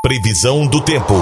Previsão do tempo.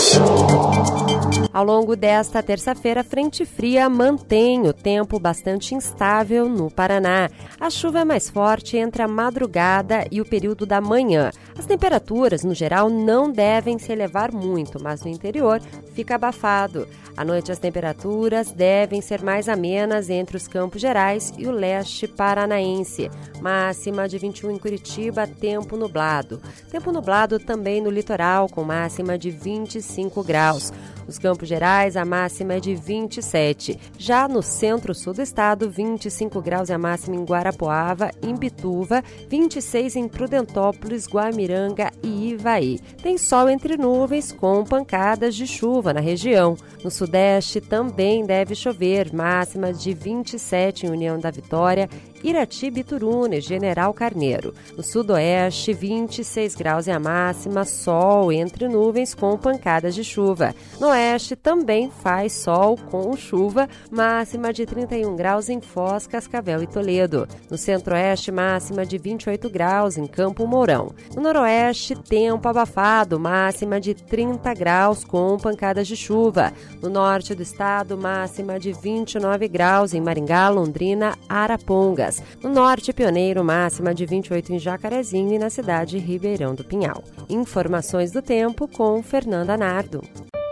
Ao longo desta terça-feira, a frente fria mantém o tempo bastante instável no Paraná. A chuva é mais forte entre a madrugada e o período da manhã. As temperaturas, no geral, não devem se elevar muito, mas no interior fica abafado. À noite, as temperaturas devem ser mais amenas entre os Campos Gerais e o leste paranaense. Máxima de 21 em Curitiba, tempo nublado. Tempo nublado também no litoral, com máxima de 25 graus. Nos Campos Gerais, a máxima é de 27. Já no centro-sul do estado, 25 graus é a máxima em Guarapuava, Imbituva, 26 em Prudentópolis, Guamiranga e Ivaí. Tem sol entre nuvens com pancadas de chuva na região. No sudeste também deve chover, máxima de 27 em União da Vitória, Irati, Bituruna e General Carneiro. No sudoeste, 26 graus é a máxima, sol entre nuvens com pancadas de chuva. No oeste também faz sol com chuva, máxima de 31 graus em Foz, Cascavel e Toledo. No centro-oeste, máxima de 28 graus em Campo Mourão. No noroeste, tempo abafado, máxima de 30 graus com pancadas de chuva. No norte do estado, máxima de 29 graus em Maringá, Londrina, Arapongas. No norte, Pioneiro, máxima de 28 em Jacarezinho e na cidade Ribeirão do Pinhal. Informações do tempo com Fernanda Nardo.